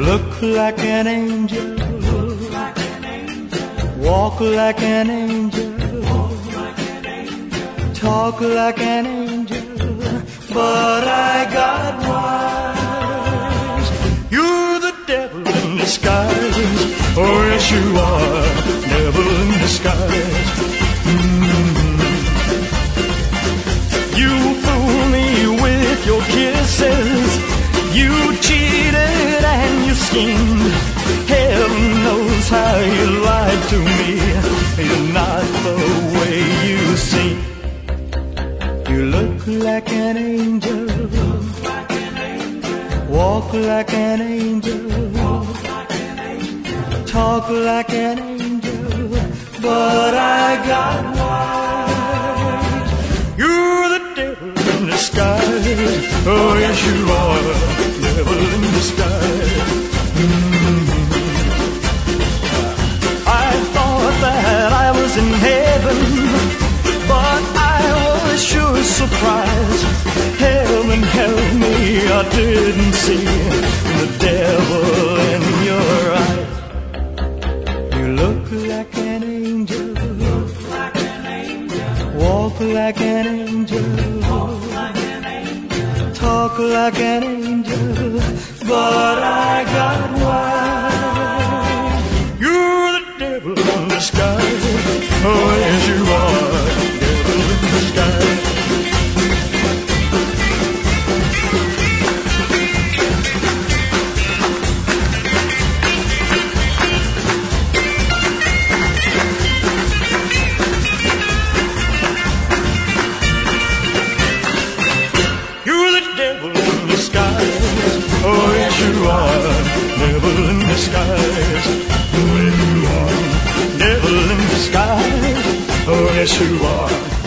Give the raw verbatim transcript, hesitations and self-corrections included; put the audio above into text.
look like an angel, walk like an angel, talk like an angel, but I got wise. You're the devil in disguise. Oh yes you are, devil in disguise. Mm-hmm. You fool me with your kisses, you cheated and you schemed. Heaven knows how you lied to me. You're not the way you seem. You look like an angel, walk like an angel, talk like an angel, but I got wise. You're the devil in disguise. Oh yes you are, devil in disguise. Mm-hmm. I thought that I was in heaven, but I was sure surprised. Heaven help me, I didn't see the devil in your eyes. You look like an angel, walk like an angel, talk like an angel, but I got wise. You're the devil in disguise. Oh yes you are, devil in disguise. Oh yes you are, devil in disguise. Oh yes you are, devil in disguise. Oh yes you are.